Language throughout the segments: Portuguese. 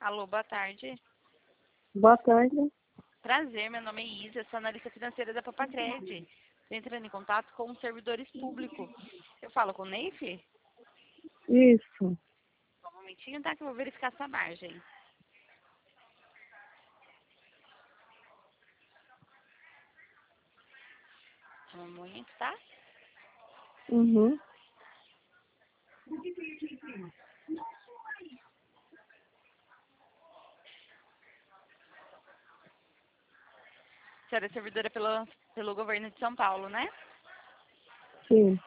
Alô, boa tarde. Boa tarde. Prazer, meu nome é Isa, sou analista financeira da Papacred. Estou entrando em contato com os servidores públicos. Eu falo com o Neif? Isso. Só um momentinho, tá? Que eu vou verificar sua margem. Um momento, tá? Uhum. A senhora é servidora pelo governo de São Paulo, né? Sim.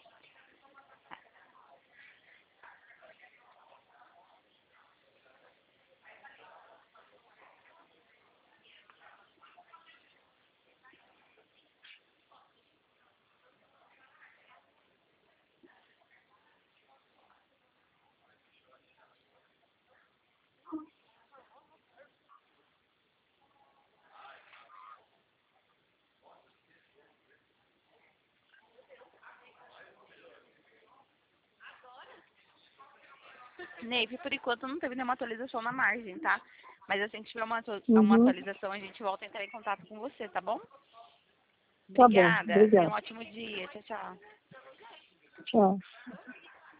Neif, por enquanto não teve nenhuma atualização na margem, tá? Mas assim que tiver uma Uhum. atualização, a gente volta a entrar em contato com você, tá bom? Tá bom. Obrigada. Tenha um Obrigada. ótimo dia. Tchau, tchau. Tchau.